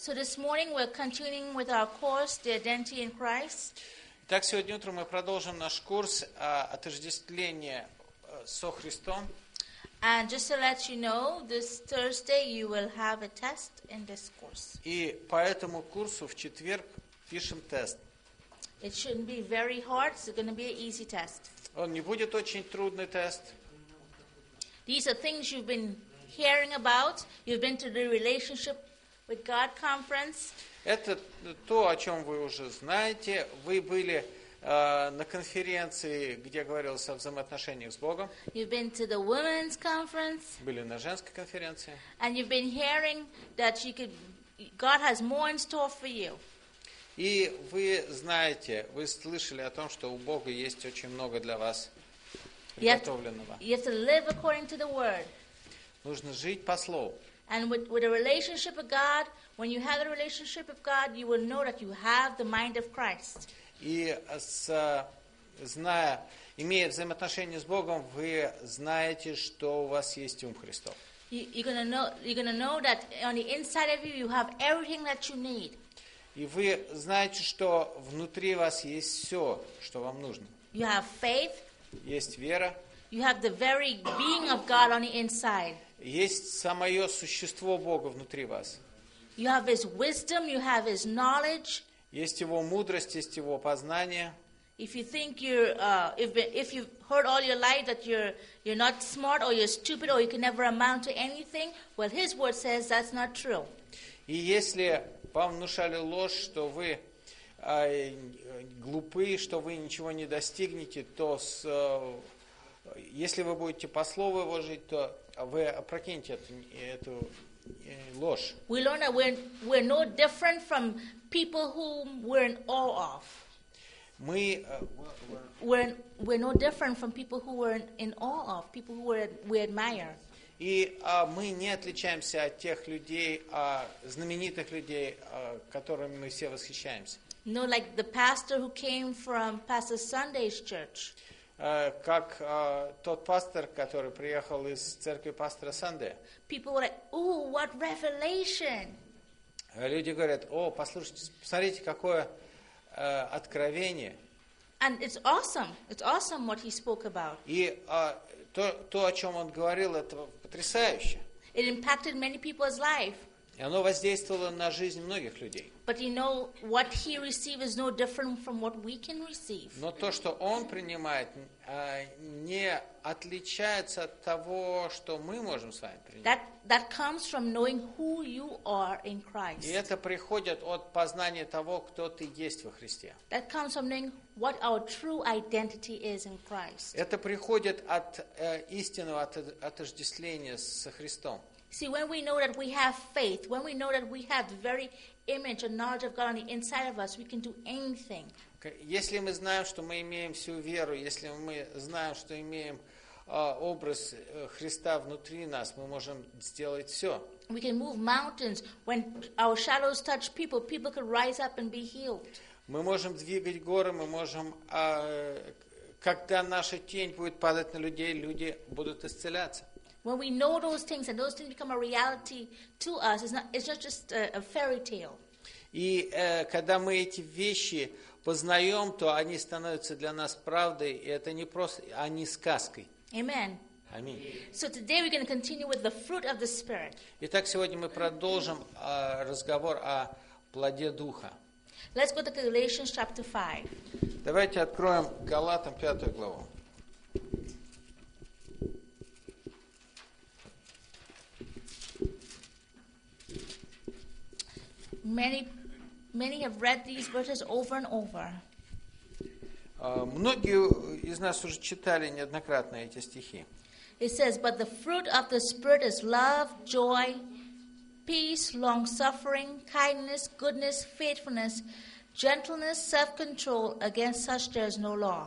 So this morning we're continuing with our course, The Identity in Christ. Итак, сегодня утром мы продолжим наш курс отождествления со Христом. And just to let you know, this Thursday you will have a test in this course. И по этому курсу в четверг пишем тест. It shouldn't be very hard, it's going to be an easy test. Он не будет очень трудный тест. These are things you've been hearing about. You've been to the Relationship with God conference. Это то, о чем вы уже знаете. Вы были на конференции, где говорилось о взаимоотношениях с Богом. You've been to the women's conference. Были на женской конференции. And you've been hearing that God has more in store for you. И вы знаете, вы слышали о том, что у Бога есть очень много для вас приготовленного. You have to live according to the Word. Нужно жить по слову. And with a relationship with God, when you have a relationship with God, you will know that you have the mind of Christ. И имея взаимоотношения с Богом, вы знаете, что у вас есть ум Христов. You're gonna know that on the inside of you have everything that you need. И вы знаете, что внутри вас есть все, что вам нужно. You have faith. Есть вера. You have the very being of God on the inside. Есть самое существо Бога внутри вас. You have His wisdom. You have His knowledge. Есть Его мудрость, есть Его познание. If you think if you've heard all your life that you're not smart or you're stupid or you can never amount to anything, well, His word says that's not true. И если вам внушали ложь, что вы глупы, что вы ничего не достигнете, то если вы будете по слову Его жить, то вы опрокинете эту ложь. We learn that we're no different from people whom we're in awe of. We're no different from people who we're in awe of, people who we admire. И мы не отличаемся от тех людей, знаменитых людей, которыми мы все восхищаемся. No, like the pastor who came from Pastor Sunday's church. Как тот пастор, который приехал из церкви пастора Сандея. People were like, "Oh, what revelation!" Люди говорят: "О, послушайте, посмотрите, какое откровение." And it's awesome. It's awesome what he spoke about. И то, о чем он говорил, это потрясающе. It impacted many people's life. И оно воздействовало на жизнь многих людей. But you know, what he received is no different from what we can receive. Но то, что он принимает, не отличается от того, что мы можем с вами принять. That comes from knowing who you are in Christ. И это приходит от познания того, кто ты есть во Христе. That comes from knowing what our true identity is in Christ. Это приходит от истинного отождествления со Христом. See, when we know that we have faith, when we know that we have the very image and knowledge of God on the inside of us, we can do anything. Если мы знаем, что мы имеем всю веру, если мы знаем, что имеем образ Христа внутри нас, мы можем сделать все. We can move mountains. When our shadows touch people, people can rise up and be healed. Мы можем двигать горы, мы можем, когда наша тень будет падать на людей, люди будут исцеляться. When we know those things and those things become a reality to us, it's not just a fairy tale. И когда мы эти вещи познаем, то они становятся для нас правдой, и это не просто, а не сказкой. Amen. Аминь. So today we're going to continue with the fruit of the Spirit. Итак, сегодня мы продолжим разговор о плоде Духа. Let's go to Galatians chapter 5. Давайте откроем Галатам 5 главу. Many have read these verses over and over. Многие из нас уже читали неоднократно эти стихи. It says, "But the fruit of the Spirit is love, joy, peace, long-suffering, kindness, goodness, faithfulness, gentleness, self-control. Against such there is no law."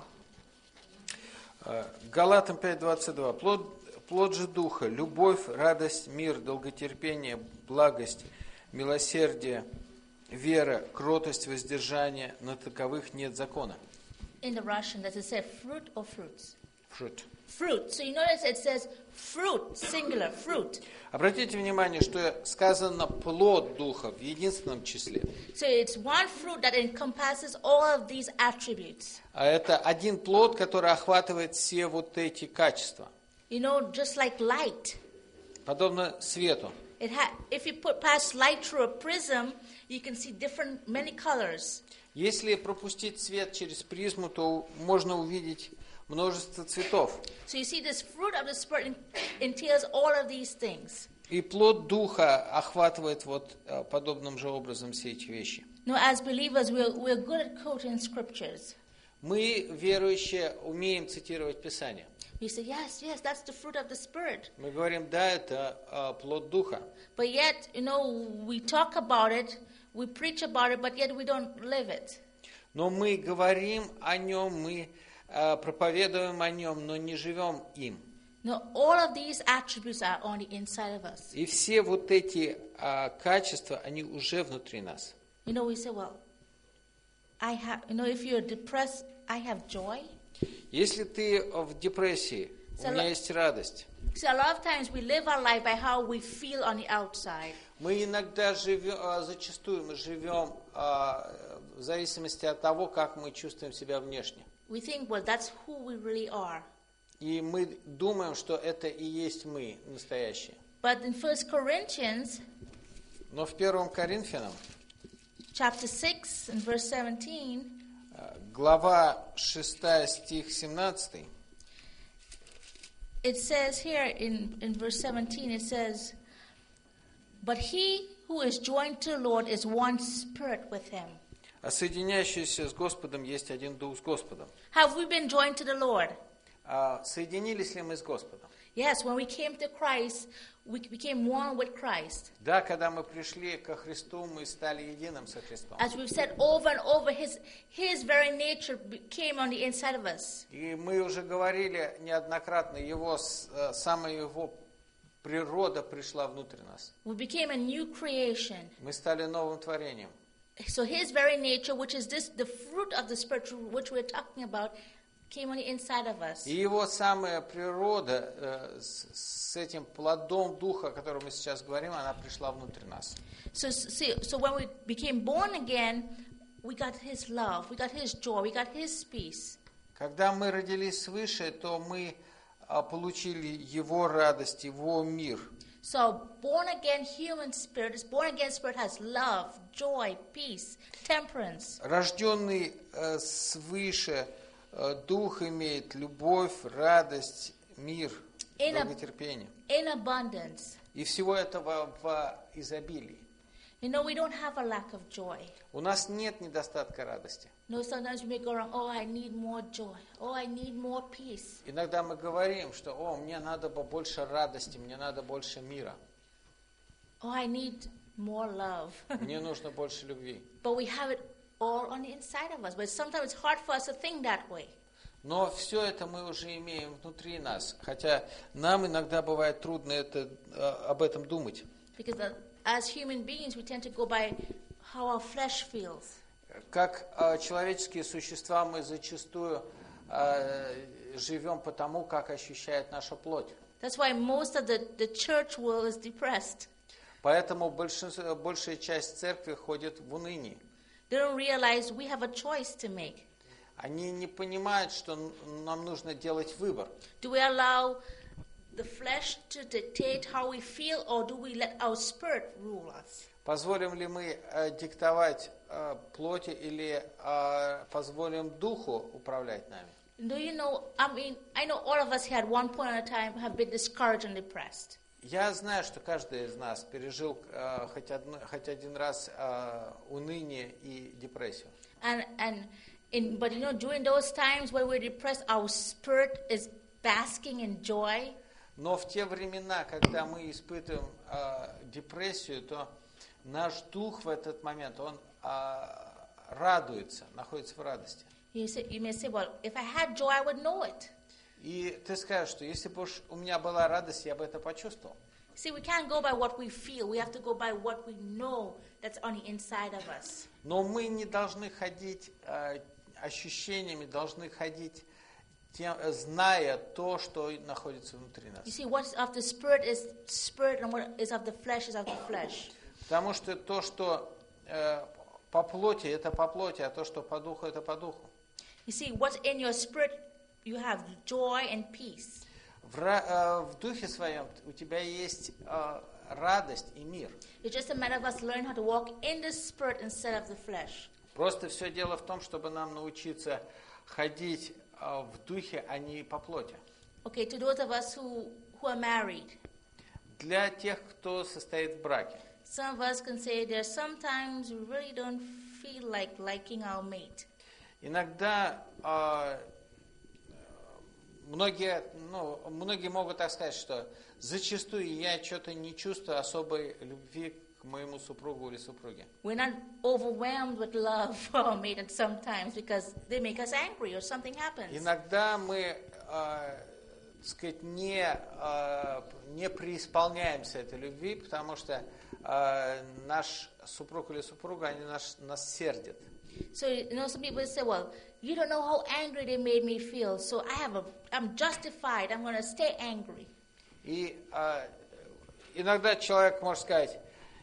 Галатам 5:22. Плод же Духа: любовь, радость, мир, долготерпение, благость, милосердие, вера, кротость, воздержание. На таковых нет закона. In the Russian, does it say fruit or fruits? Fruit. Fruit. So you notice it says fruit, singular, fruit. Обратите внимание, что сказано плод Духа в единственном числе. So it's one fruit that encompasses all of these attributes. А это один плод, который охватывает все вот эти качества. You know, just like light. Подобно свету. If you pass light through a prism, you can see many colors. Если пропустить свет через призму, то можно увидеть множество цветов. So you see, this fruit of the Spirit entails all of these things. И плод Духа охватывает вот подобным же образом все эти вещи. Now, as believers, we're good at quoting scriptures. Мы, верующие, умеем цитировать Писание. We say, yes, that's the fruit of the Spirit. Мы говорим, да, это плод Духа. But yet, you know, we talk about it, we preach about it, but yet we don't live it. Но мы говорим о нем, мы проповедуем о нем, но не живем им. Now, all of these attributes are on the inside of us. И все вот эти качества, они уже внутри нас. You know, we say, well, if you're depressed, I have joy. Если ты в депрессии, у меня есть радость. See, a lot of times we live our life by how we feel on the outside. Мы иногда зачастую мы живем в зависимости от того, как мы чувствуем себя внешне. We think, well, that's who we really are. И мы думаем, что это и есть мы, настоящие. But in 1 Corinthians, Но в 1 Коринфянам, chapter 6 and verse 17, глава 6, стих 17, it says here in verse 17, it says, but he who is joined to the Lord is one spirit with him. А соединяющийся с Господом есть один Дух с Господом. Have we been joined to the Lord? Соединились ли мы с Господом? Yes, when we came to Christ, we became one with Christ. Да, когда мы пришли ко Христу, мы стали единым со Христом. As we've said over and over, His very nature came on the inside of us. И мы уже говорили неоднократно, самая его природа пришла внутрь нас. We became a new creation. Мы стали новым творением. So His very nature, which is the fruit of the Spirit, which we're talking about, came on the inside of us. И его самая природа с этим плодом Духа, о котором мы сейчас говорим, она пришла внутрь нас. So when we became born again, we got His love, we got His joy, we got His peace. Когда мы родились свыше, то мы получили Его радость, Его мир. So born again born again spirit has love, joy, peace, temperance. Рожденный свыше Дух имеет любовь, радость, мир, долготерпение. In abundance. И всего этого в изобилии. You know, we don't have a lack of joy. У нас нет недостатка радости. No, sometimes we may go around, oh, I need more joy. Oh, I need more peace. Иногда мы говорим, что, мне надо больше радости, мне надо больше мира. Oh, I need more love. Мне нужно больше любви. But we have it all on the inside of us. But sometimes it's hard for us to think that way. Но все это мы уже имеем внутри нас. Хотя нам иногда бывает трудно об этом думать. Because as human beings, we tend to go by how our flesh feels. Как человеческие существа мы зачастую живем по тому, как ощущает наша плоть. That's why most of the church world is depressed. Поэтому большая часть церкви ходит в унынии. They don't realize we have a choice to make. Они не понимают, что нам нужно делать выбор. Do we allow the flesh to dictate how we feel, or do we let our spirit rule us? Позволим ли мы диктовать плоти или позволим Духу управлять нами? Do you know, I know all of us here at one point in time have been discouraged and depressed. Я знаю, что каждый из нас пережил хоть один раз уныние и депрессию. But you know, during those times when we're depressed, our spirit is basking in joy. Но в те времена, когда мы испытываем депрессию, то наш дух в этот момент, он радуется, находится в радости. You may say, well, if I had joy, I would know it. И ты скажешь, что если бы у меня была радость, я бы это почувствовал. See, we can't go by what we feel. We have to go by what we know that's on the inside of us. Но мы не должны ходить ощущениями, должны ходить зная то, что находится внутри нас. You see, what is of the spirit is spirit, and what is of the flesh is of the flesh. Потому что то, что по плоти, это по плоти, а то, что по духу, это по духу. You see, what's in your spirit, you have joy and peace. В духе своем у тебя есть радость и мир. It's just a matter of us learning how to walk in the spirit instead of the flesh. Просто все дело в том, чтобы нам научиться ходить в духе, а не по плоти. Okay, to those of us who are married, Для тех, кто состоит в браке. some of us can say there sometimes we really don't feel like liking our mate. Иногда многие могут так сказать, что зачастую я что-то не чувствую особой любви к моему супругу или супруге. We're not overwhelmed with love for our mate at sometimes because they make us angry or something happens. Иногда мы, сказать, не преисполняемся этой любви, потому что наш супруг или супруга, они нас сердят. So, some people say, well, you don't know how angry they made me feel, so I'm justified, I'm going to stay angry. И иногда человек может сказать,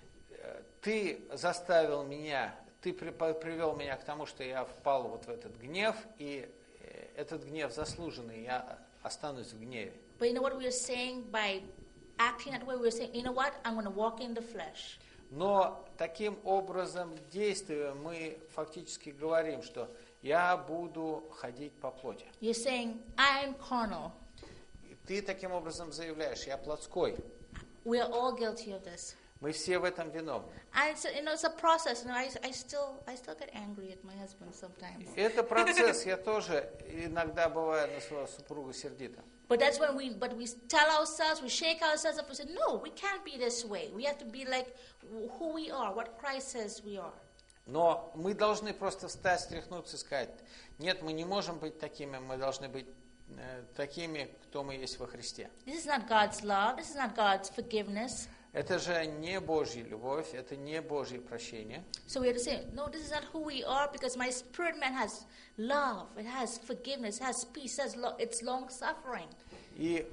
ты заставил меня, ты привел меня к тому, что я впал вот в этот гнев, и этот гнев заслуженный, я останусь в гневе. But you know what we are saying by acting that way? We are saying, you know what, I'm going to walk in the flesh. Но таким образом действуя, мы фактически говорим, что я буду ходить по плоти. You're saying, I am carnal. И ты таким образом заявляешь, я плотской. We are all guilty of this. Мы все в этом виновны. And it's a process. I still get angry at my husband sometimes. Это процесс. Я тоже иногда бываю на своего супруга сердито. But that's when we tell ourselves, we shake ourselves up and say, no, we can't be this way. We have to be like who we are, what Christ says we are. Но мы должны просто встать, стряхнуться и сказать, нет, мы не можем быть такими, мы должны быть такими, кто мы есть во Христе. This is not God's love. This is not God's forgiveness. Это же не Божья любовь, это не Божье прощение. So we have to say, no, this is not who we are because my spirit man has love, it has forgiveness, it has peace, it's long suffering. И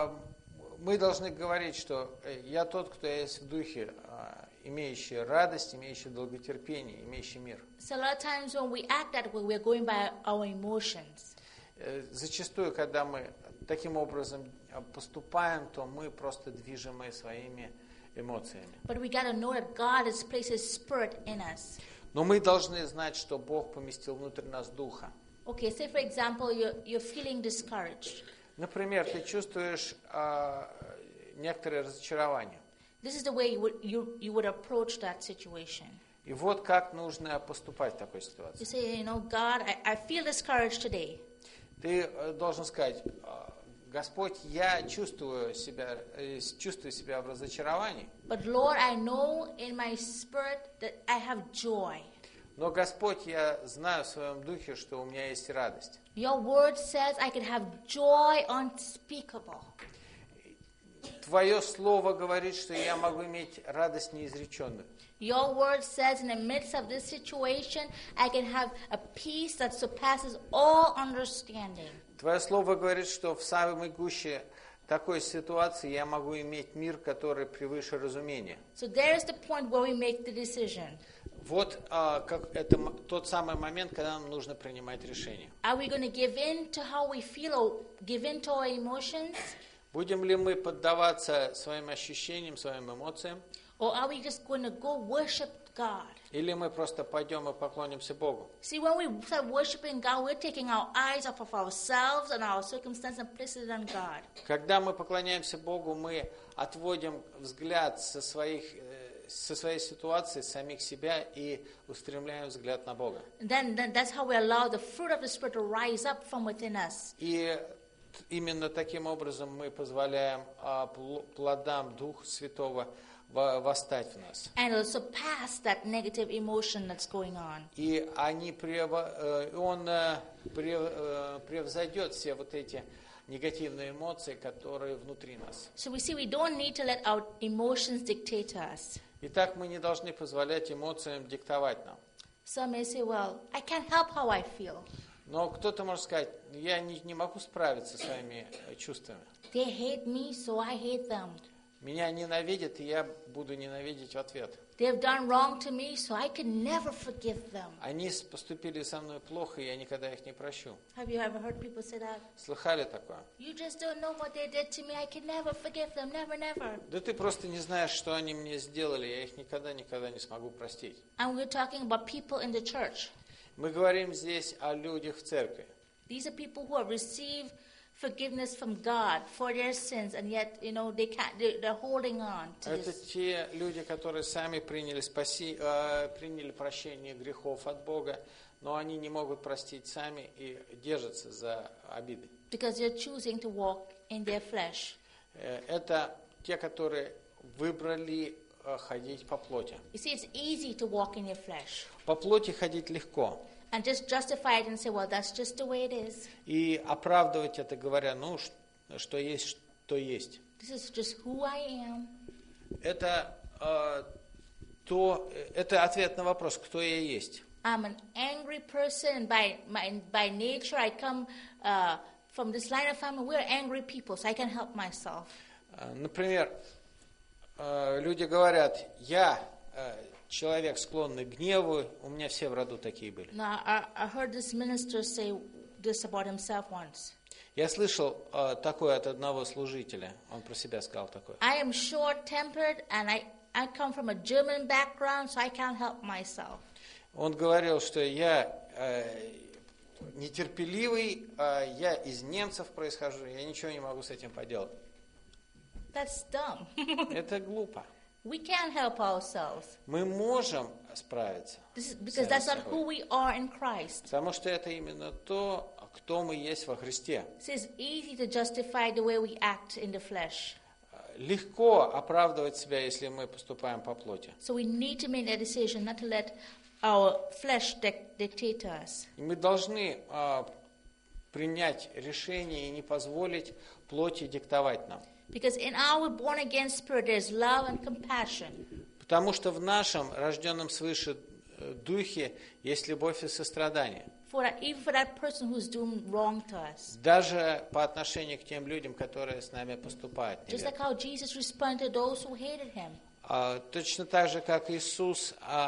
мы должны говорить, что я тот, кто есть в духе, имеющий радость, имеющий долготерпение, имеющий мир. So a lot of times when we act that way, we're going by our emotions. Зачастую, когда мы таким образом поступаем, то мы просто движимы своими эмоциями. But we got to know that God has placed His Spirit in us. Но мы должны знать, что Бог поместил внутрь нас Духа. Okay, say for example, you're feeling discouraged. Например, ты чувствуешь некоторое разочарование. This is the way you would approach that situation. И вот как нужно поступать в такой You ситуации. say, God, I feel discouraged today. Ты должен сказать, Господь, я чувствую себя в разочаровании. But Lord, I know in my spirit that I have joy. Но, Господь, я знаю в своем духе, что у меня есть радость. Your word says I can have joy unspeakable. Твое слово говорит, что я могу иметь радость неизреченную. Your word says in the midst of this situation, I can have a peace that surpasses all understanding. Твое слово говорит, что в самой гуще такой ситуации я могу иметь мир, который превыше разумения. So there is the point where we make the decision. Вот это тот самый момент, когда нам нужно принимать решение. Are we going to give in to how we feel or give in to our emotions? Будем ли мы поддаваться своим ощущениям, своим эмоциям? Or are we just going to go worship God? Или мы просто пойдем и поклонимся Богу? See, when we start worshiping God, we're taking our eyes off of ourselves and our circumstances and placing it on God. Когда мы поклоняемся Богу, мы отводим взгляд со своей ситуации, самих себя и устремляем взгляд на Бога. Then that's how we allow the fruit of the Spirit to rise up from within us. И именно таким образом мы позволяем плодам Духа Святого восстать в нас. And it'll surpass that negative emotion that's going on. И он превзойдет все вот эти негативные эмоции, которые внутри нас. So we see we don't need to let our emotions dictate to us. Итак, мы не должны позволять эмоциям диктовать нам. Some may say, well, I can't help how I feel. Но кто-то может сказать, я не могу справиться с своими чувствами. They hate me, so I hate them. Меня ненавидят, и я буду ненавидеть в ответ. They have done wrong to me, so I can never forgive them. Они поступили со мной плохо, и я никогда их не прощу. Have you ever heard people say that? Слыхали такое? You just don't know what they did to me. I can never forgive them. Never, never. Да ты просто не знаешь, что они мне сделали, я их никогда не смогу простить. And we're talking about people in the church. Мы говорим здесь о людях в церкви. These are people who have received forgiveness from God for their sins, and yet, they can't. They're holding on to Это this. те люди, которые сами приняли прощение грехов от Бога, но они не могут простить сами и держатся за обиды. Because they're choosing to walk in their flesh. Это те, которые выбрали ходить по плоти. You see, it's easy to walk in your flesh По плоти ходить легко. and just justify it and say, well, that's just the way it is. И оправдывать это, говоря, что есть, что есть. This is just who I am. Это ответ на вопрос, кто я есть. I'm an angry person. By nature, I come from this line of family. We're angry people, so I can help myself. Например, люди говорят, я человек, склонный к гневу, у меня все в роду такие были. Now, I heard this minister say this about himself once. Я слышал такое от одного служителя, он про себя сказал такое. I am short-tempered, and I come from a German background, so I can't help myself. Он говорил, что я нетерпеливый, я из немцев происхожу, я ничего не могу с этим поделать. That's dumb. Это глупо. We can't help ourselves. Мы можем справиться. Because that's not who we are in Christ. Потому что это именно то, кто мы есть во Христе. It's easy to justify the way we act in the flesh. Легко оправдывать себя, если мы поступаем по плоти. So we need to make that decision not to let our flesh dictate to us. И мы должны принять решение и не позволить плоти диктовать нам. Because in our born-again spirit there is love and compassion. Потому что в нашем рожденном свыше духе есть любовь и сострадание. Even for that person who's doing wrong to us. Даже по отношению к тем людям, которые с нами поступают Just like неверно. how Jesus responded to those who hated him. Точно так же, как Иисус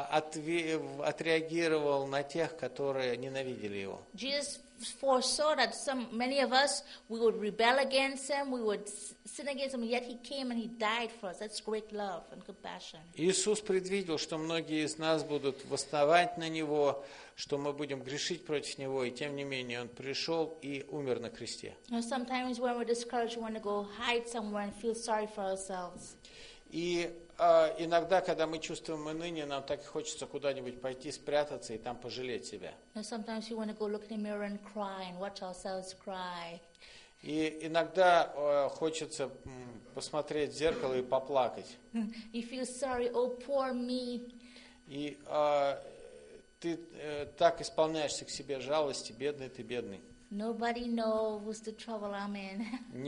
отреагировал на тех, которые ненавидели Его. Jesus foresaw that many of us, we would rebel against him, we would sin against him, yet he came and he died for us. That's great love and compassion. Iisus предвидел, что многие из нас будут восставать на Него, что мы будем грешить против Него, и тем не менее Он пришел и умер на кресте. Sometimes when we're discouraged, we want to go hide somewhere and feel sorry for ourselves. И иногда, когда мы чувствуем уныние, нам так и хочется куда-нибудь пойти спрятаться и там пожалеть себя. Sometimes we want to go look in the mirror and cry and watch ourselves cry. И иногда хочется посмотреть в зеркало и поплакать. You feel sorry, oh poor me. И ты так исполняешься к себе жалости, бедный ты, бедный. Nobody knows the trouble I'm in.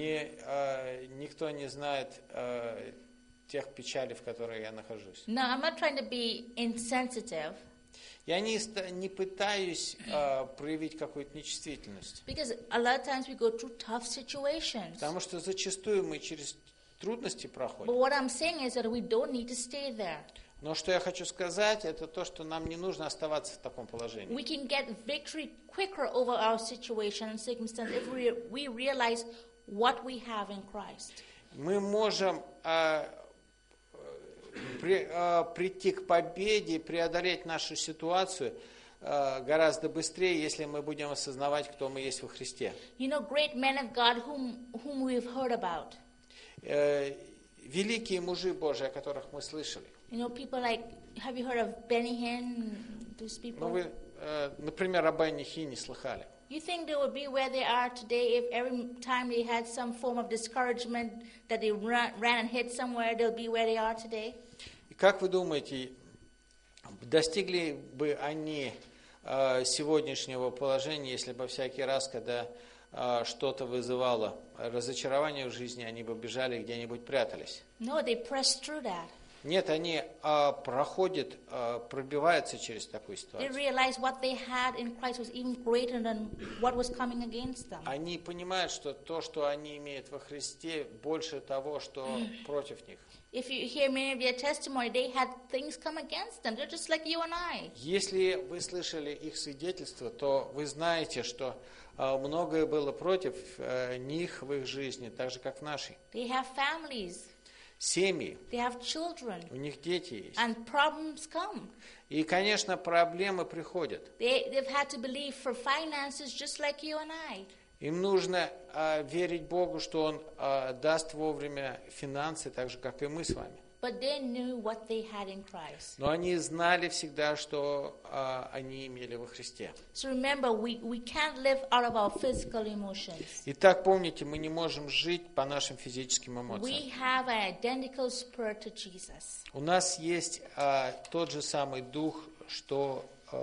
Никто не знает тех печалей, в которых я нахожусь. No, I'm not trying to be insensitive. Я не пытаюсь проявить какую-то нечувствительность. Because a lot of times we go through tough situations. Потому что зачастую мы через трудности But проходим. what I'm saying is that we don't need to stay there. Но что я хочу сказать, это то, что нам не нужно оставаться в таком положении. We can get victory quicker over our situation and circumstance if we realize what we have in Christ. Мы можем прийти к победе, преодолеть нашу ситуацию гораздо быстрее, если мы будем осознавать, кто мы есть во Христе. You know, great men of God whom we've heard about. Великие мужи Божии, о которых мы слышали. You know, people like, have you heard of Benny Hinn, those people? Ну, вы, например, о Бенни Хинне слыхали. You think they would be where they are today if every time they had some form of discouragement that they ran and hid somewhere, they'll be where they are today? И как вы думаете, достигли бы они сегодняшнего положения, если бы всякий раз, когда что-то вызывало разочарование в жизни, они бы бежали где-нибудь прятались? No, they pressed through that. Нет, они проходят, пробиваются через такую They ситуацию. realize what they had in Christ was even greater than what was coming against them. Они понимают, что то, что они имеют во Христе, больше того, что против них. If you hear many of their testimony, they had things come against them. They're just like you and I. Если вы слышали их свидетельство, то вы знаете, что многое было против них в их жизни, так же, как в нашей. They have families. Семьи, They have children. у них дети есть. And problems come. И, конечно, проблемы приходят. They've had to believe for finances just like you and I. Им нужно верить Богу, что Он даст вовремя финансы, так же, как и мы с вами. But they knew what they had in Christ. Но они знали всегда, что они имели во Христе. So remember, we can't live out of our physical emotions. Итак, помните, мы не можем жить по нашим физическим эмоциям. We have an identical spirit to Jesus. У нас есть тот же самый дух, что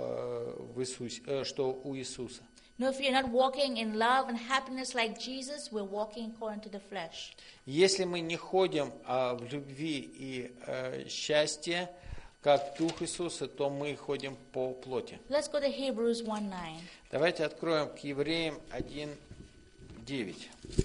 что у Иисуса. No, if you're not walking in love and happiness like Jesus, we're walking according to the flesh. Если мы не ходим в любви и счастье, как Дух Иисуса, то мы ходим по плоти. Let's go to Hebrews 1:9. Давайте откроем к Евреям 1:9.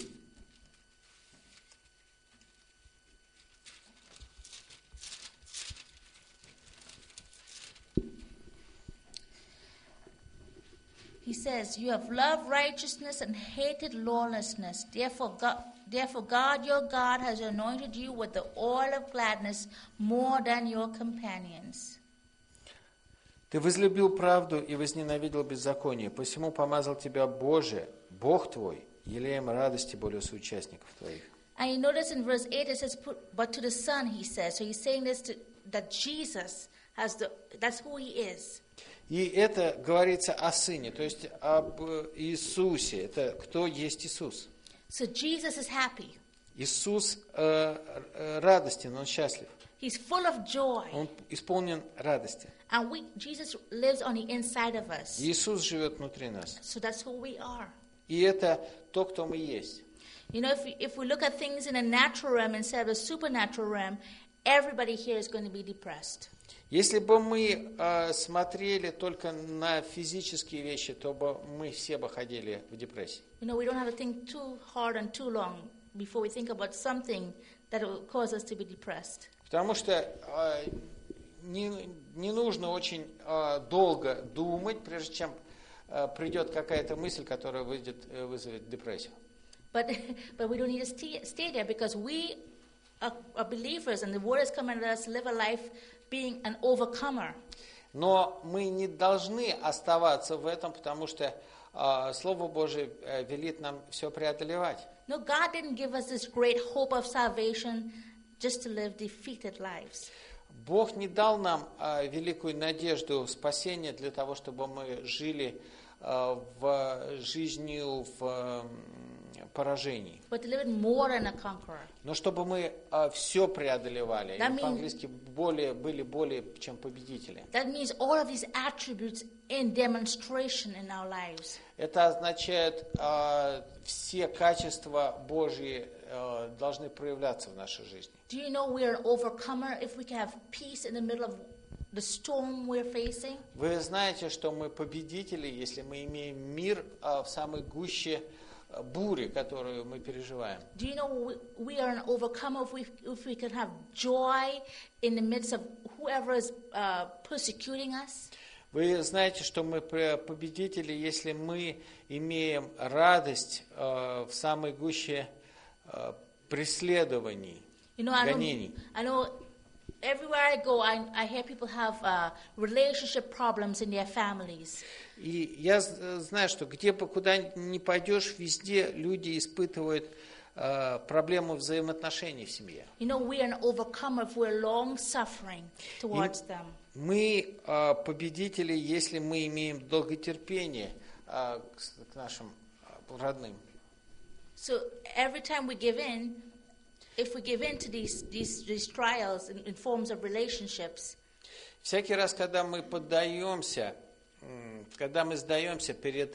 He says, "You have loved righteousness and hated lawlessness. Therefore God, your God, has anointed you with the oil of gladness more than your companions." «Ты возлюбил правду и возненавидел беззаконие, посему помазал тебя Боже, Бог твой, елеем радости более соучастников твоих». And you notice in verse 8 it says, "But to the Son," he says. So he's saying this that Jesus that's who he is. И это говорится о Сыне, то есть об Иисусе. Это кто есть Иисус. So Jesus is happy. Иисус радостен, Он счастлив. He's full of joy. Он исполнен радости. And Jesus lives on the inside of us. Иисус живет внутри нас. So that's who we are. И это то, кто мы есть. You know, if we look at things in a natural realm instead of a supernatural realm, everybody here is going to be depressed. Если бы мы смотрели только на физические вещи, то бы мы все бы ходили в депрессии. You know, we don't have to think too hard and too long before we think about something that will cause us to be depressed. Потому что не нужно очень долго думать, прежде чем придет какая-то мысль, которая вызовет депрессию. But we don't need to stay there because we are believers and the word is commanded us to live a life being an overcomer. Но мы не должны оставаться в этом, потому что Слово Божие велит нам все преодолевать. No, God didn't give us this great hope of salvation just to live defeated lives. Бог не дал нам великую надежду спасения для того, чтобы мы жили в жизнью в поражении. But to live it more than a conqueror. Но чтобы мы все преодолевали, That по-английски были более чем победители. That means all of these attributes in demonstration in our lives. Это означает, все качества Божьи должны проявляться в нашей жизни. Do you know we are an overcomer if we can have peace in the middle of the storm we're facing? Вы знаете, что мы победители, если мы имеем мир в самой гуще бури, которую мы переживаем. Do you know we are an overcomer if we can have joy in the midst of whoever is persecuting us? Вы знаете, что мы победители, если мы имеем радость в самой гуще преследований, гонений. I know everywhere I go, I hear people have relationship problems in their families. И я знаю, что куда ни пойдешь, везде люди испытывают проблему взаимоотношений в семье. You know, we are an overcomer if we're long suffering towards them. Мы победители, если мы имеем долготерпение к нашим родным. So every time we give in, if we give in to these trials in forms of relationships, Всякий раз, когда мы поддаемся, когда мы сдаемся перед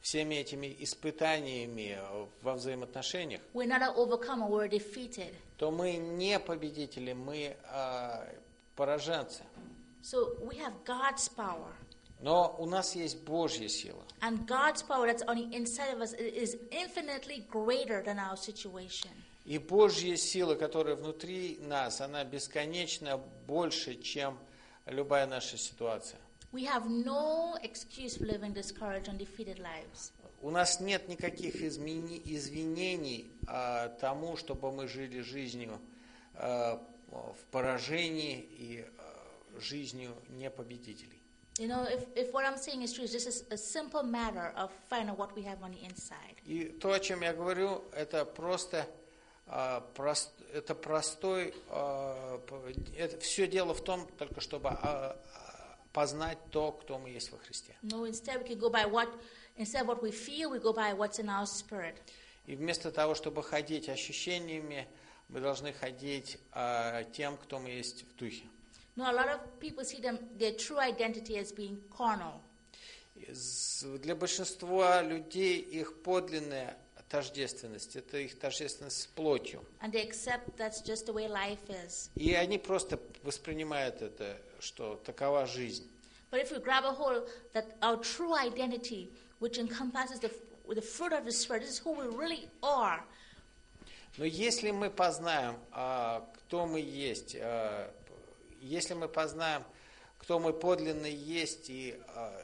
всеми этими испытаниями во взаимоотношениях, we're not an overcomer, we're defeated. то мы не победители, мы пораженцы. So we have God's power. Но у нас есть Божья сила. And God's power that's on the inside of us is infinitely greater than our situation. И Божья сила, которая внутри нас, она бесконечно больше, чем любая наша ситуация. We have no excuse for living discouraged and defeated lives. У нас нет никаких извинений тому, чтобы мы жили жизнью в поражении и жизнью непобедителей. You know, if what I'm saying is true, it's just a simple matter of finding out what we have on the inside. И то, о чем я говорю, это просто это простой, это все дело в том, только чтобы познать то, кто мы есть во Христе. No, instead we can go by instead of what we feel, we go by what's in our spirit. И вместо того, чтобы ходить ощущениями, мы должны ходить тем, кто мы есть в духе. No, a lot of people see their true identity as being carnal. Для большинства людей их подлинная тождественность, это их тождественность с плотью. And they accept that's just the way life is. И они просто воспринимают это, что такова жизнь. But if we grab a hold that our true identity, which encompasses the fruit of the Spirit, this is who we really are. Но если мы познаем, кто мы есть, если мы познаем, кто мы подлинно есть и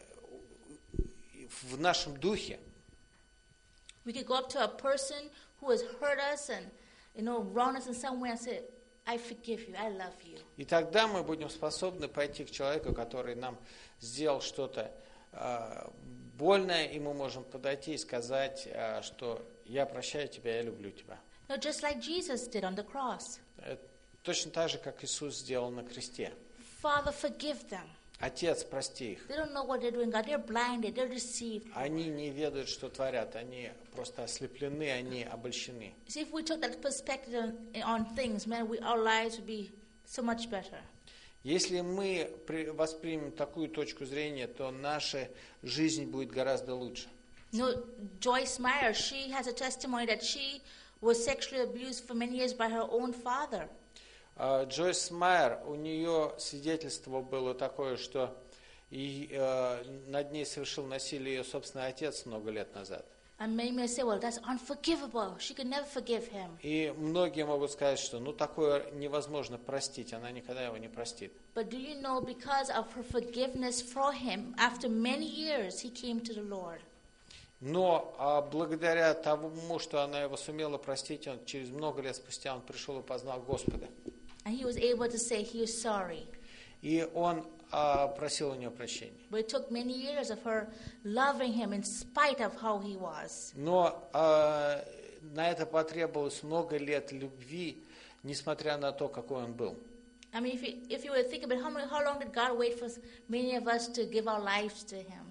в нашем духе, we could go up to a person who has hurt us and, wronged us in some way and say, I forgive you, I love you. И тогда мы будем способны пойти к человеку, который нам сделал что-то больное, и мы можем подойти и сказать, что я прощаю тебя, я люблю тебя. No, just like Jesus did on the cross. Точно так же, как Иисус сделал на кресте. Father, forgive them. Отец, прости их. They don't know what they're doing, God. They're blinded, they're deceived. Они не ведают, что творят. Они просто ослеплены, они обольщены. See, if we took that perspective on things, man, our lives would be so much better. Если мы воспримем такую точку зрения, то наша жизнь будет гораздо лучше. Joyce Meyer, she has a testimony that she was sexually abused for many years by her own father. Джойс Майер, у нее свидетельство было такое, что над ней совершил насилие ее собственный отец много лет назад. And many may say, well, that's unforgivable. She could never forgive him. И многие могут сказать, что такое невозможно простить, она никогда его не простит. But do you know, because of her forgiveness for him, after many years, he came to the Lord. Но благодаря тому, что она его сумела простить, он через много лет спустя он пришел и познал Господа. And he was able to say he was sorry. И он просил у нее прощения. But it took many years of her loving him in spite of how he was. Но на это потребовалось много лет любви, несмотря на то, какой он был. I mean, if you would think about how long did God wait for many of us to give our lives to him?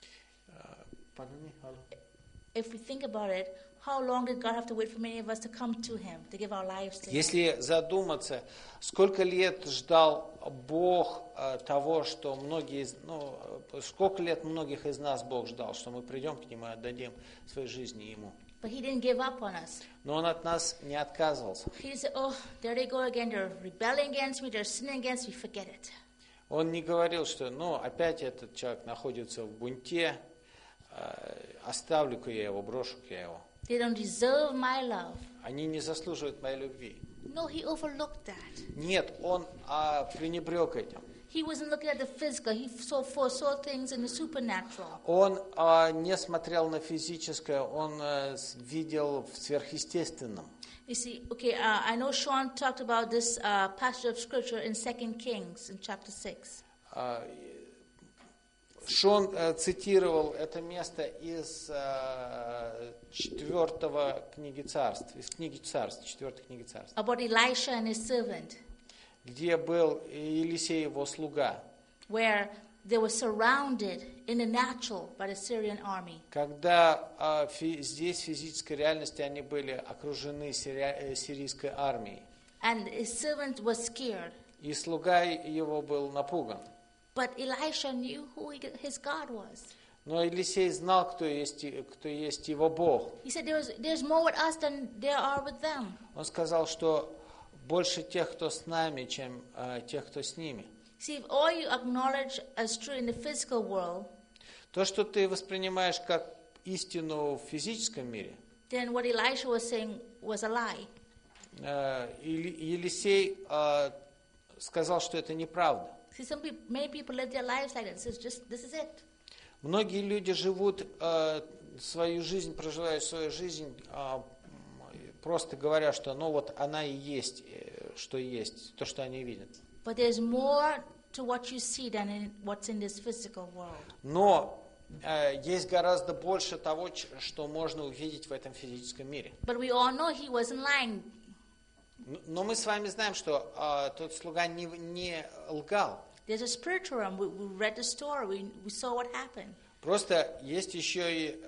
If we think about it, how long did God have to wait for many of us to come to him, to give our lives to him? Если задуматься, сколько лет ждал Бог того, что сколько лет многих из нас Бог ждал, что мы придем к Нему и отдадим своей жизни Ему. But he didn't give up on us. Но Он от нас не отказывался. He said, oh, there they go again, they're rebelling against me, they're sinning against me, forget it. Он не говорил, что опять этот человек находится в бунте, оставлю-ка я его, брошу-ка я его. They don't deserve my love. Они не заслуживают моей любви. No, he overlooked that. Нет, он пренебрег этим. He wasn't looking at the physical. He foresaw things in the supernatural. Он не смотрел на физическое, он видел в сверхъестественном. You see, okay, I know Sean talked about this passage of scripture in 2 Kings in chapter 6. Шон цитировал это место из 4 книги Царств, из книги Царств, 4 книги Царств. About Elisha and his servant. Где был Елисей, его слуга. Where they were surrounded in the natural by the Syrian army. Когда здесь в физической реальности они были окружены сирийской армией. And his servant was scared. И слуга его был напуган. But Elisha knew who his God was. Но Елисей знал, кто есть его Бог. He said, there's more with us than there are with them. Он сказал, что больше тех, кто с нами, чем тех, кто с ними. See, if all you acknowledge as true in the physical world, То, что ты воспринимаешь как истину в физическом мире, then what Elisha was saying was a lie. Елисей сказал, что это неправда. See, many people live their lives like that. This is it. Многие люди живут свою жизнь, проживают свою жизнь, просто говоря, что ну вот она и есть, что есть, то, что они видят. But there's more to what you see than what's in this physical world. Но есть гораздо больше того, что можно увидеть в этом физическом мире. But we all know he wasn't lying. Но мы с вами знаем, что тот слуга не лгал. There's a spiritual realm. We read the story. We saw what happened. Просто есть еще и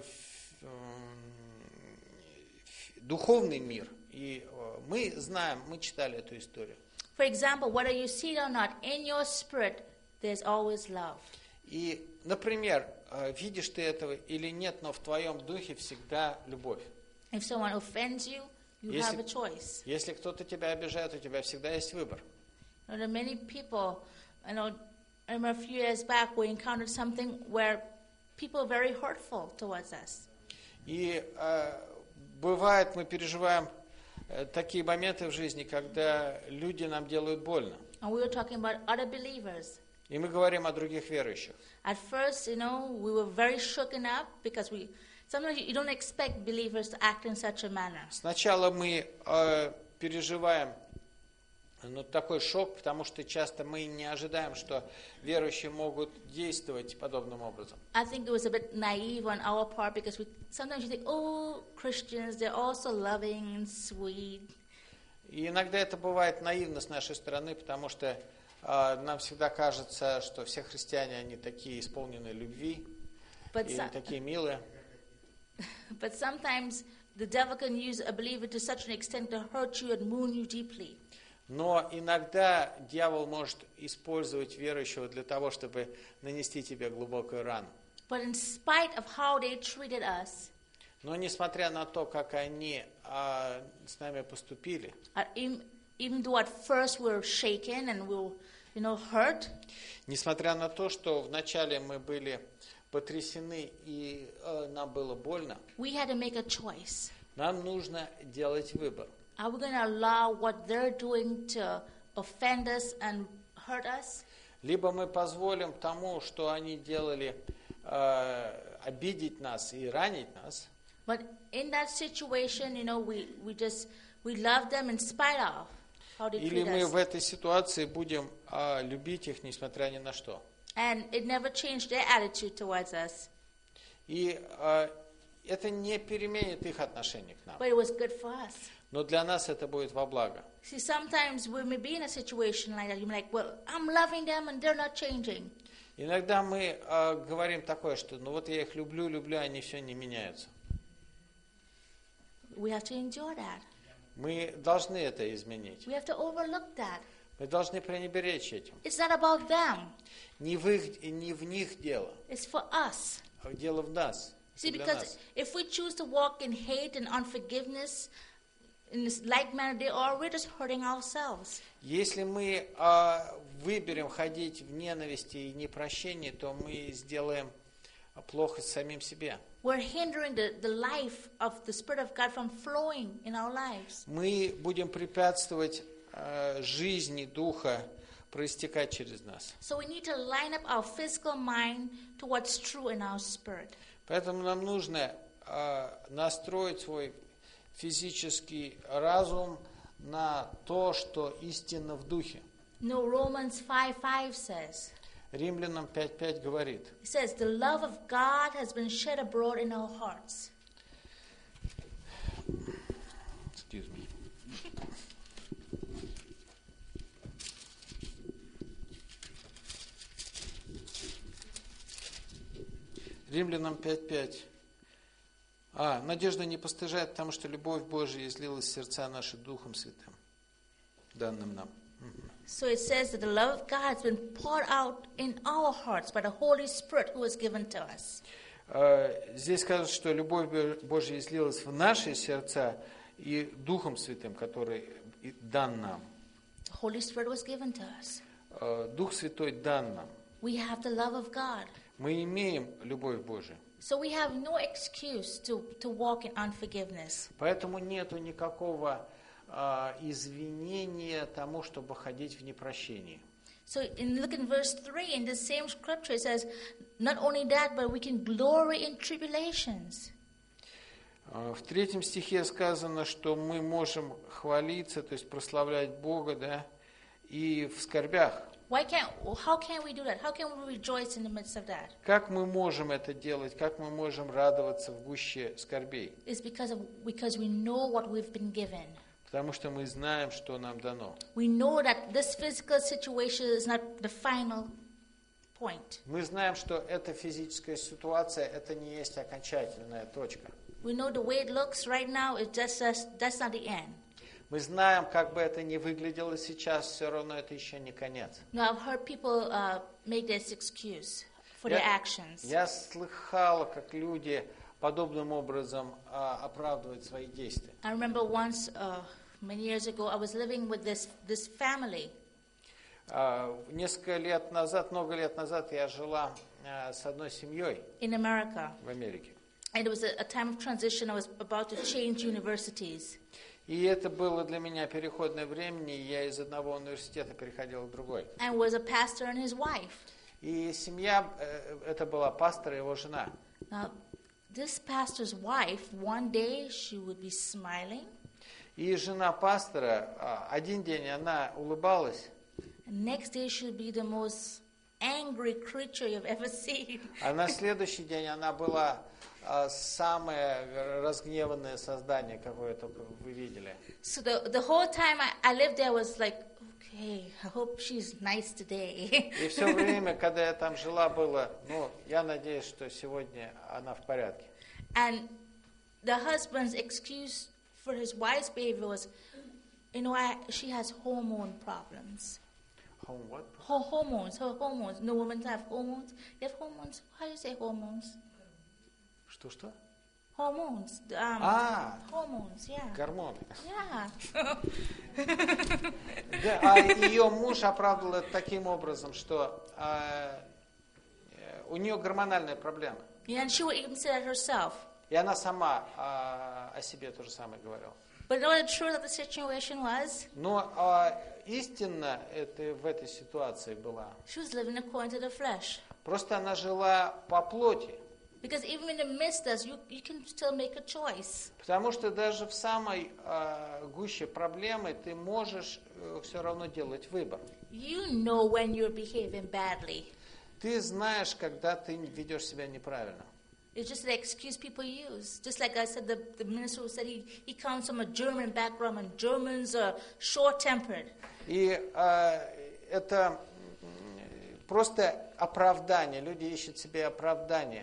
духовный мир. И мы знаем, мы читали эту историю. For example, whether you see it or not, in your spirit, there's always love. И, например, видишь ты этого или нет, но в твоем духе всегда любовь. If someone offends you, you have a choice. Если кто-то тебя обижает, у тебя всегда есть выбор. There are many people, I remember a few years back we encountered something where people are very hurtful towards us. И бывает, мы переживаем такие моменты в жизни, когда люди нам делают больно. And we were talking about other believers. И мы говорим о других верующих. At first, we were very shooken up because sometimes you don't expect believers to act in such a manner. Сначала мы переживаем такой шок, потому что часто мы не ожидаем, что верующие могут действовать подобным образом. I think it was a bit naive on our part because sometimes you think, oh, Christians, they're also loving and sweet. И иногда это бывает наивно с нашей стороны, потому что нам всегда кажется, что все христиане, они такие исполненные любви, и такие милые. But sometimes the devil can use a believer to such an extent to hurt you and wound you deeply. Но иногда дьявол может использовать верующего для того, чтобы нанести тебе глубокую рану. But in spite of how they treated us, но несмотря на то, как они с нами поступили, even though at first we were shaken and we were, hurt, несмотря на то, что вначале мы были потрясены и нам было больно, we had to make a choice. Нам нужно делать выбор. Are we going to allow what they're doing to offend us and hurt us? Либо мы позволим тому, что они делали, обидеть нас и ранить нас. But in that situation, we love them in spite of how they treat us. Или мы в этой ситуации будем любить их, несмотря ни на что. And it never changed their attitude towards us. И это не переменит их отношение к нам. But it was good for us. Но для нас это будет во благо. See, sometimes we may be in a situation like that. You're like, well, I'm loving them and they're not changing. Иногда мы говорим такое, что ну вот я их люблю, они все не меняются. We have to endure that. Мы должны это изменить. We have to overlook that. Мы должны пренебречь этим. It's not about them. Не в них дело. It's for us. Дело в нас. See, because if we choose to walk in hate and unforgiveness, in this like manner they are, we're just hurting ourselves. Если мы выберем ходить в ненависти и непрощении, то мы сделаем плохо самим себе. We're hindering the life of the Spirit of God from flowing in our lives. Мы будем препятствовать жизни Духа проистекать через нас. So we need to line up our physical mind to what's true in our spirit. Поэтому нам нужно настроить свой физический разум на то, что истинно в Духе. Romans 5:5 says. Римлянам 5:5 говорит. It says, the love of God has been shed abroad in our hearts. Excuse me. Римлянам 5:5. Надежда не постыжает, потому что любовь Божия излилась в сердца наши Духом Святым, данным нам. So it says that the love of God has been poured out in our hearts by the Holy Spirit who was given to us. Здесь сказано, что любовь Божья излилась в наши сердца и Духом Святым, который дан нам. The Holy Spirit was given to us. Дух Святой дан нам. We have the love of God. Мы имеем любовь Божию. So we have no excuse to walk in unforgiveness. Поэтому нету никакого извинения тому, чтобы ходить в непрощении. So look in verse 3, in the same scripture it says, not only that, but we can glory in tribulations. В 3 стихе сказано, что мы можем хвалиться, то есть прославлять Бога, да, и в скорбях. How can we do that? How can we rejoice in the midst of that? Как мы можем это делать? Как мы можем радоваться в гуще скорбей? It's because we know what we've been given. Потому что мы знаем, что нам дано. We know that this physical situation is not the final point. Мы знаем, что эта физическая ситуация, это не есть окончательная точка. We know the way it looks right now, that's not the end. Мы знаем, как бы это ни выглядело сейчас, все равно это еще не конец. No, I've heard people make this excuse for their actions. Я слыхала, как люди подобным образом оправдывают свои действия. I remember once, many years ago, I was living with this family. Несколько лет назад, много лет назад я жила с одной семьей In America. В Америке. And it was a time of transition. I was about to change universities. И это было для меня переходное время, и я из одного университета переходил в другой. And was a pastor and his wife. И семья, это была пастор и его жена. Now, this pastor's wife, one day she would be smiling. И жена пастора, один день она улыбалась. And next day she'll be the most angry creature you've ever seen. А на следующий день она была самое разгневанное создание, какое только вы видели. So the whole time I lived there was like, okay, I hope she's nice today. И все время, когда я там жила, было, я надеюсь, что сегодня она в порядке. And the husband's excuse for his wife's behavior was, she has hormone problems. What? Her hormones. No women have hormones. You have hormones. How do you say hormones? Что? Hormones. Hormones, yeah. Гормоны. Yeah. Да, а ее муж оправдывал это таким образом, что у нее гормональная проблема. Yeah, and she would even say that herself. И она сама о себе то же самое говорила. But you know the truth of the situation was? Но истина это в этой ситуации была. She was living according to the flesh. Просто она жила по плоти. Because even in the midst of us, you can still make a choice. Потому что даже в самой гуще проблемы ты можешь все равно делать выбор. You know when you're behaving badly. Ты знаешь, когда ты ведешь себя неправильно. It's just the excuse people use. Just like I said, the minister who said he comes from a German background, and Germans are short-tempered. И это просто оправдание. Люди ищут себе оправдание.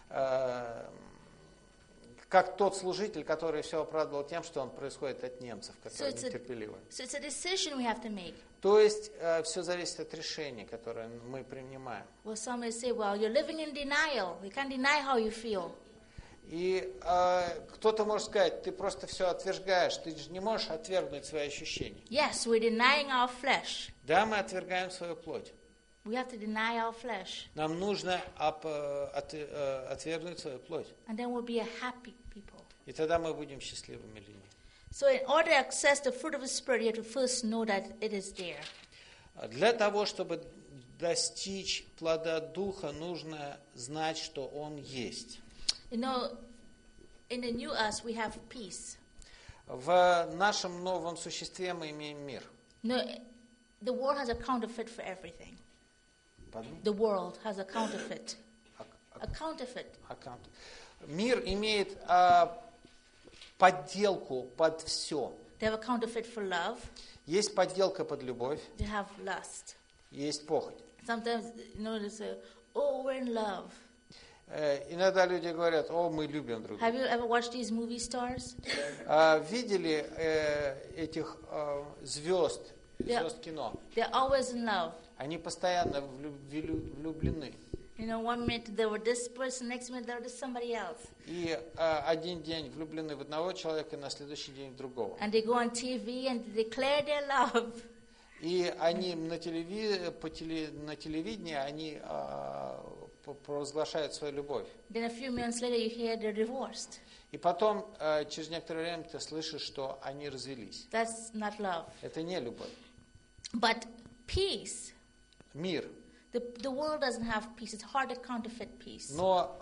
Как тот служитель, который все оправдывал тем, что он происходит от немцев, которые нетерпеливы. So it's a decision we have to make. То есть все зависит от решения, которое мы принимаем. Well, some may say, well, you're living in denial. You can't deny how you feel. И кто-то может сказать, ты просто все отвергаешь, ты же не можешь отвергнуть свои ощущения. Yes, we're denying our flesh. Да, мы отвергаем свою плоть. We have to deny our flesh. Нам нужно отвергнуть свою плоть. And then we'll be a happy people. И тогда мы будем счастливыми людьми. So in order to access the fruit of the Spirit, you have to first know that it is there. Для того, чтобы достичь плода Духа, нужно знать, что Он есть. You know, in the new us, we have peace. В нашем новом существе мы имеем мир. No, the world has a counterfeit for everything. Pardon? The world has a counterfeit. A counterfeit. Мир имеет подделку под все. They have a counterfeit for love. Есть подделка под любовь. They have lust. Есть похоть. Sometimes, they say, oh, we're in love. Иногда люди говорят, мы любим друг друга. Have you ever watched these movie stars? Видели этих звезд звезд кино. They're always in love. Они постоянно влюблены. You know, one minute they were this person, next minute they were just somebody else. И один день влюблены в одного человека, на следующий день в другого. And they go on TV and declare their love. И они на телевидении они провозглашают свою любовь. Then a few months later you hear they're divorced. И потом, через некоторое время, ты слышишь, что они развелись. That's not love. Это не любовь. But peace. Мир. The world doesn't have peace. It's hard to counterfeit peace. Но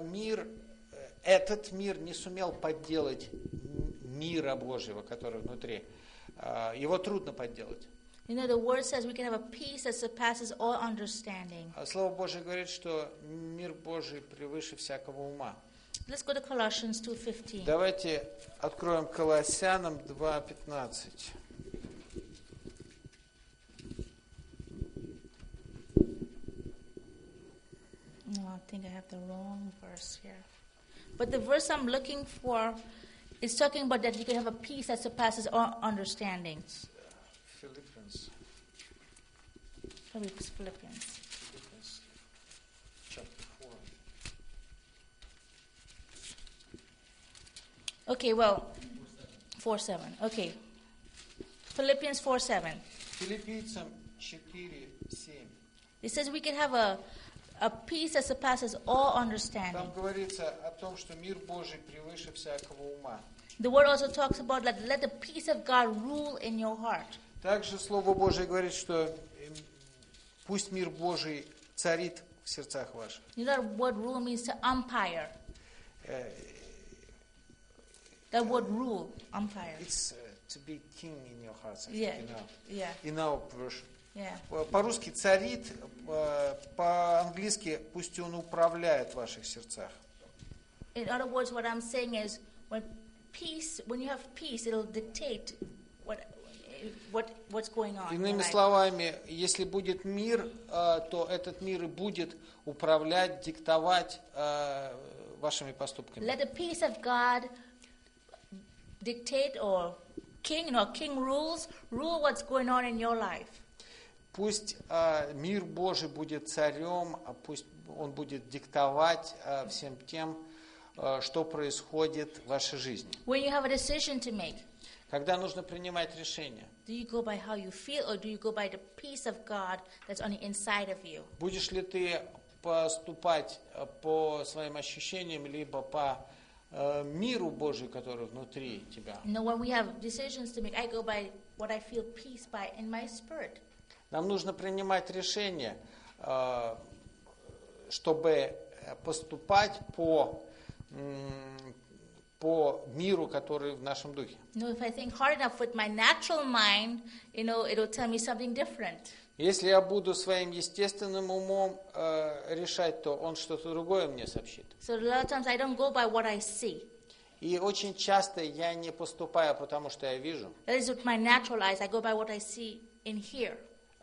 этот мир не сумел подделать мира Божьего, который внутри. Его трудно подделать. You know, the word says we can have a peace that surpasses all understanding. Слово Божье говорит, что мир Божий превыше всякого ума. Let's go to Colossians 2:15. Давайте откроем Колоссянам 2:15. No, I think I have the wrong verse here. But the verse I'm looking for is talking about that you can have a peace that surpasses all understanding. Philippians. Probably it's Philippians. Philippians chapter 4. Okay, well, 4:7. Okay. Philippians 4:7. Филиппийцам 4:7. It says we can have a peace that surpasses all understanding. Там говорится о том, что мир Божий превыше всякого ума. The word also talks about that let the peace of God rule in your heart. Также Слово Божие говорит, что пусть мир Божий царит в сердцах ваших. You know what rule means to umpire? That word rule, umpire. It's to be king in your hearts. Yeah. In our version. Yeah. По-русски царит, по-английски пусть он управляет в ваших сердцах. In other words, what I'm saying is when you have peace, it'll dictate what's going on. Иными словами, если будет мир, то этот мир и будет управлять, диктовать вашими поступками. Let the peace of God dictate or king rule what's going on in your life. Пусть мир Божий будет царем, а пусть он будет диктовать всем тем, что происходит в вашей жизни. When you have a decision to make, когда нужно принимать решение, do you go by how you feel or do you go by the peace of God that's on the inside of you? Будешь ли ты поступать по своим ощущениям, либо по миру Божию, который внутри тебя? You know, when we have decisions to make, I go by what I feel peace by in my spirit. Нам нужно принимать решение, чтобы поступать по миру, который в нашем духе. You know, if I think hard enough with my natural mind, it'll tell me something different. Если я буду своим естественным умом решать, то он что-то другое мне сообщит. So a lot of times I don't go by what I see. И очень часто я не поступаю, потому что я вижу. That is with my natural eyes. I go by what I see in here.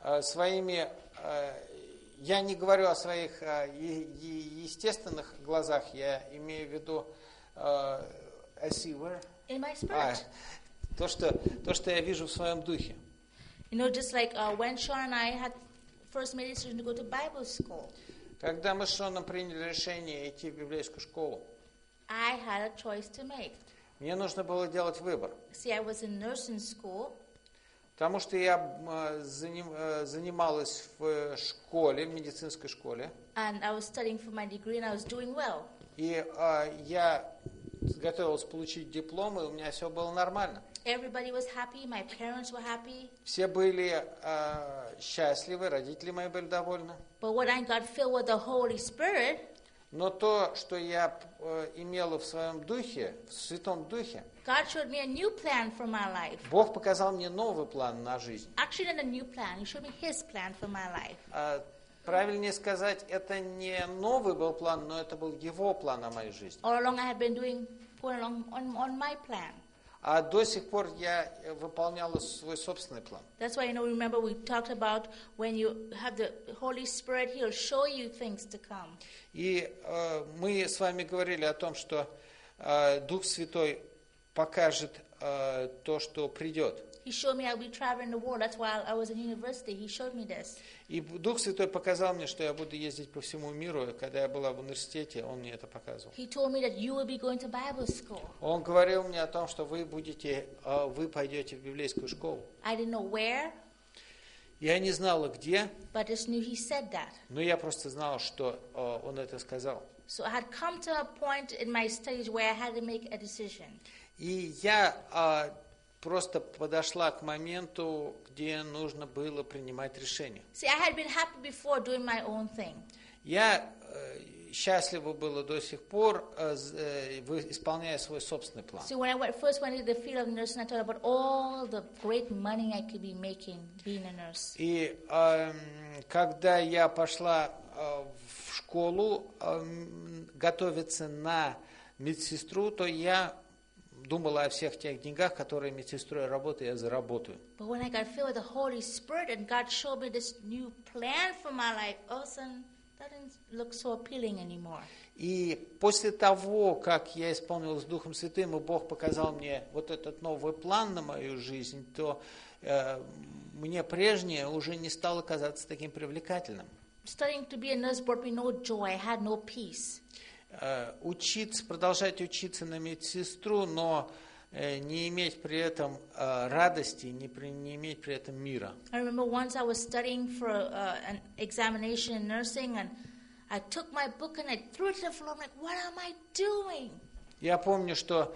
Я не говорю о своих естественных глазах, я имею в виду I see where? In my spirit. То, что я вижу в своем духе. You know, just like when Sean and I had first made a decision to go to Bible school. Когда мы с Шоном приняли решение идти в библейскую школу, I had a choice to make. Мне нужно было делать выбор. See, I was in nursing school. Потому что я занималась в школе, в медицинской школе. And I was studying for my degree and I was doing well. И я готовился получить диплом, и у меня все было нормально. Everybody was happy, my parents were happy. Все были счастливы, родители мои были довольны. But when I got filled with the Holy Spirit, но то, что я имела в своем духе, в Святом Духе, God showed me a new plan for my life. Бог показал мне новый план на жизнь. Actually, not a new plan. He showed me His plan for my life. Правильнее сказать, это не новый был план, но это был Его план на моей жизни. All along I had been going along on my plan. А до сих пор я выполняла свой собственный план. That's why, remember we talked about when you have the Holy Spirit, He'll show you things to come. И мы с вами говорили о том, что Дух Святой покажет то, что придет. He showed me I'll be traveling the world. That's why I was in university. He showed me this. И Дух Святой показал мне, что я буду ездить по всему миру. И когда я была в университете, Он мне это показывал. He told me that you will be going to Bible school. Он говорил мне о том, что вы пойдете в библейскую школу. I didn't know where, Я не знала, где, but just knew he said that. но я просто знала, что Он это сказал. So I had come to a point in my stage where I had to make a decision. И я просто подошла к моменту, где нужно было принимать решение. See, I had been happy before doing my own thing. Я счастлива была до сих пор, исполняя свой собственный план. See, when I first went into the field of nursing, I thought about all the great money I could be making being a nurse. И когда я пошла в школу готовиться на медсестру, то я думала о всех тех деньгах, которые медсестрой работаю, я заработаю. But when I got filled with the Holy Spirit and God showed me this new plan for my life, all of a sudden, that didn't look so appealing anymore. И после того, как я исполнилась Духом Святым, и Бог показал мне вот этот новый план на мою жизнь, то мне прежнее уже не стало казаться таким привлекательным. Studying to be a nurse brought me no joy. I had no peace. Продолжать учиться на медсестру, но не иметь при этом радости, не иметь при этом мира. I remember once I was studying for an examination in nursing, and I took my book and I threw it to the floor. I'm like, what am I doing? Я помню, что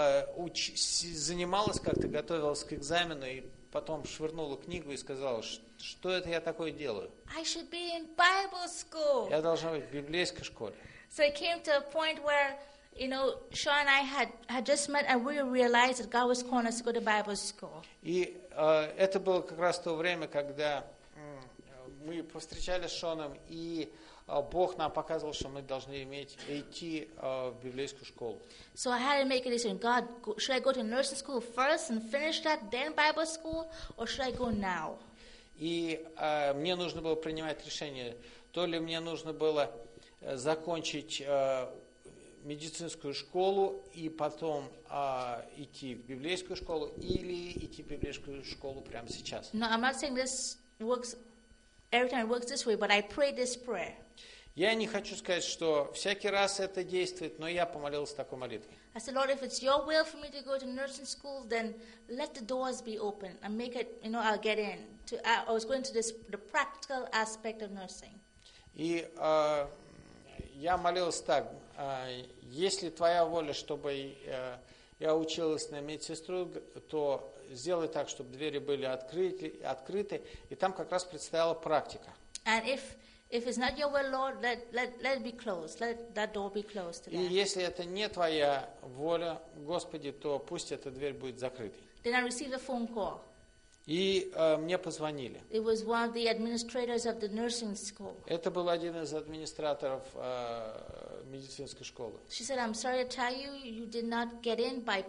занималась как-то, готовилась к экзамену, и потом швырнула книгу и сказала, что это я такое делаю? I should be in Bible school. Я должна быть в библейской школе. So it came to a point where, Sean and I had just met, and we realized that God was calling us to go to Bible school. И это было как раз то время, когда мы повстречались с Шоном, и Бог нам показывал, что мы должны идти в библейскую школу. So I had to make a decision. God, should I go to nursing school first and finish that, then Bible school, or should I go now? И мне нужно было принимать решение, то ли мне нужно было закончить медицинскую школу и потом идти в библейскую школу, или идти в библейскую школу прямо сейчас. No, I'm not saying this works every time it works this way, but I prayed this prayer. Я не хочу сказать, что всякий раз это действует, но я помолился такой молитвой. I said, Lord, if it's your will for me to go to nursing school, then let the doors be open and make it, I'll get in. I was going to the practical aspect of nursing. И я молился так, если твоя воля, чтобы я училась на медсестру, то сделай так, чтобы двери были открыты, и там как раз предстояла практика. And if it's not your will, Lord, let it be closed. Let that door be closed to И that. если это не твоя воля, Господи, то пусть эта дверь будет закрытой. Then I received a phone call. И мне позвонили. It was one of the administrators of the nursing school. Это был один из администраторов медицинской школы. She said, I'm sorry to tell you, you did not get in by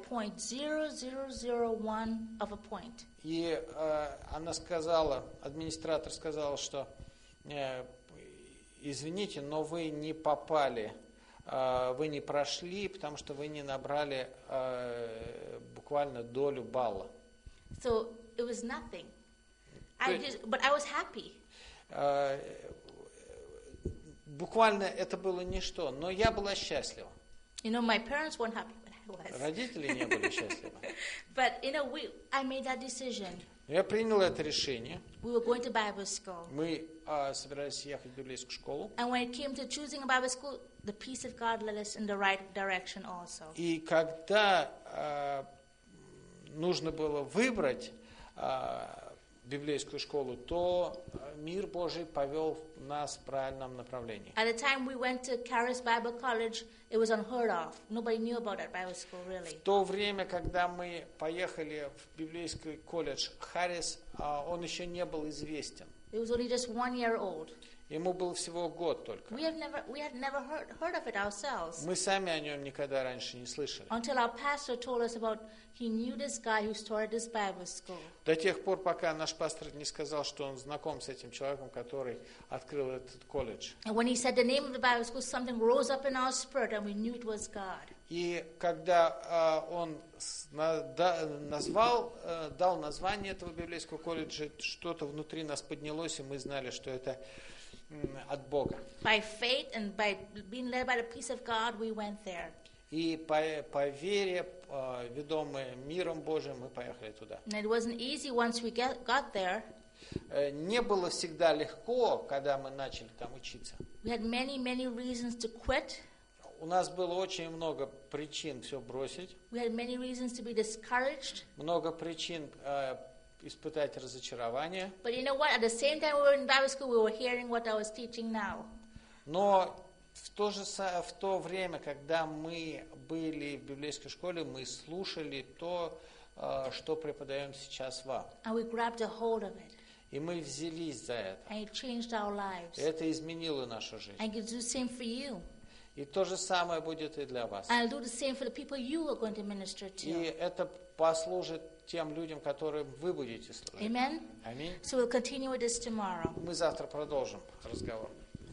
0.0001 of a point. И она сказала, администратор сказал, что извините, но вы не попали, вы не прошли, потому что вы не набрали буквально долю балла. So it was nothing. But I was happy. Буквально это было ничто, но я была счастлива. My parents weren't happy, but I was. Родители не были счастливы. But I made that decision. Я принял это решение. We were going to Bible school. Мы собирались ехать в библейскую школу. And when it came to choosing a Bible school, the peace of God led us in the right direction also. И когда нужно было выбрать библейскую школу, то мир Божий повел нас в правильном направлении. At the time we went to Charis Bible College, it was unheard of. Nobody knew about that Bible school really. В то время, когда мы поехали в библейский колледж Харрис, он еще не был известен. It was only just 1 year old. Ему был всего год только. We had never heard of it ourselves. Мы сами о нем никогда раньше не слышали. Until our pastor told us about, he knew this guy who started this Bible school. До тех пор, пока наш пастор не сказал, что он знаком с этим человеком, который открыл этот колледж. And when he said the name of the Bible school, something rose up in our spirit and we knew it was God. И когда он дал название этого библейского колледжа, что-то внутри нас поднялось, и мы знали, что это от Бога. By faith and by being led by the peace of God, we went there. И по вере, ведомые миром Божиим, мы поехали туда. And it wasn't easy once we got there. Не было всегда легко, когда мы начали там учиться. We had many reasons to quit. У нас было очень много причин все бросить. We had many reasons to be discouraged. Много причин испытать разочарование. But you know what? At the same time we were in Bible school, we were hearing what I was teaching now. Но в то время, когда мы были в библейской школе, мы слушали то, что преподаем сейчас вам. And we grabbed a hold of it. И мы взялись за это. And it changed our lives. И это изменило нашу жизнь. And it do the same for you. И то же самое будет и для вас. And I'll do the same for the people you are going to minister to. И это послужит тем людям, которым вы будете служить. Amen. Аминь. So we'll continue with this tomorrow. Мы завтра продолжим разговор.